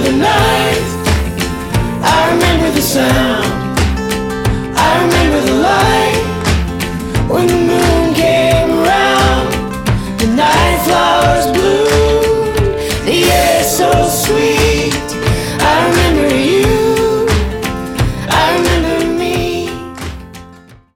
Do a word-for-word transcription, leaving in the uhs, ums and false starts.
the night. I remember the sound, I remember the light. When the moon came around, the night flowers bloomed. The air so sweet.